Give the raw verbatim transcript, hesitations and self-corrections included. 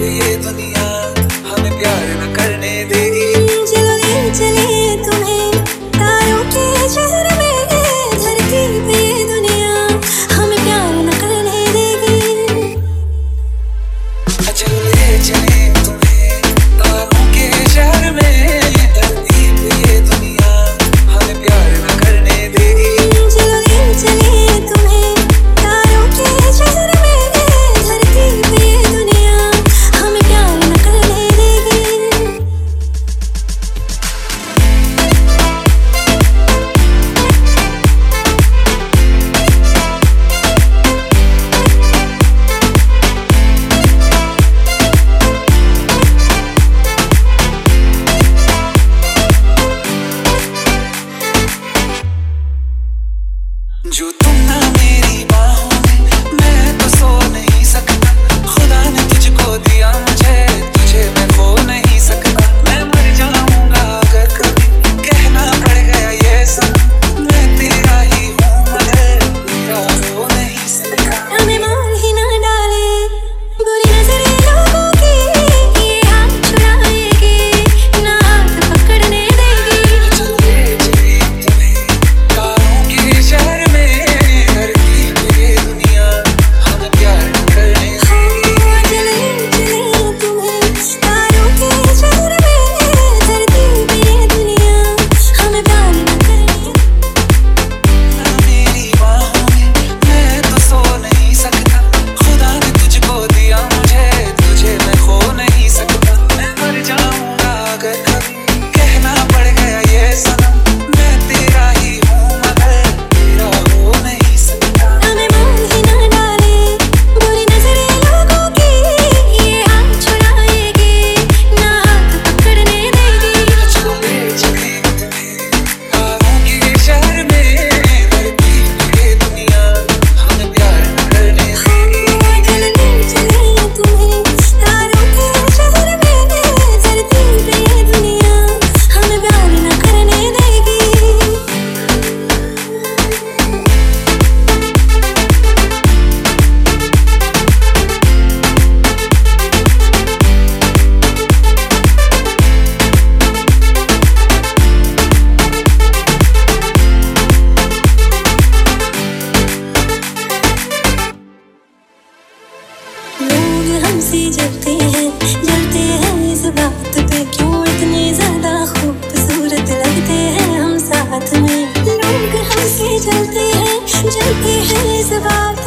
पे ये दुनिया हमें प्यार न करने देगी। चलो ले चले तुम्हें तारों के शहर में, धरती पे ये दुनिया हमें प्यार न करने देगी। चलो ले चले तुम्हें तारों के शहर में, धरती पे ये दुनिया हमें प्यार न करने देगी। चलो ले चले तुम्हें तारों के शहर में, धरती पे ये दुनिया हमें प्यार न करने देगी। जो तुम ना मेरी बाहों में, मैं तो सो नहीं सकता। खुदा ने तुझको दिया मुझे, तुझे मैं खो नहीं सकता। मैं मर जाऊंगा अगर कभी कहना पड़ गया ये सब, मैं तेरा ही हूँ मगर मेरा हो नहीं सकता। हमें मार ही ना डाले बुरी नजरें लोगों की, ये हाथ छुड़ाएगी ना हाथ पकड़ने देगी। चले चले तुम्हें तारों के शहर में, धरती पे ये दुनिया हमें प्यार न करने देगी। चले चले तुम्हें तारों के शहर में, धरती पे ये दुनिया हमें प्यार न करने ना मेरी बाहों में, मैं तो सो नहीं सकता। खुदा ने तुझको दिया मुझे, तुझे मैं खो नहीं सकता। मैं मर जाऊंगा अगर कभी कहना पड़ गया ये सनम, मैं तेरा ही हूँ मगर तेरा हो नहीं सकता। हमें मार ही ना डाले बुरी नजरें लोगों की, ये हाथ छुड़ाएगी ना हाथ पकड़ने देगी। चले चले तुम्हें तारों के शहर में, धरती पे ये दुनिया हमें प्यार न करने देगी। चले चले तुम्हें तारों के शहर में, धरती पे ये दुनिया हमें प्यार न करने देगी। लोग हमसे जलते हैं जलते हैं इस बात पे, क्यों इतने ज्यादा खूबसूरत लगते हैं हम साथ में। लोग हमसे जलते हैं जलते हैं इस बात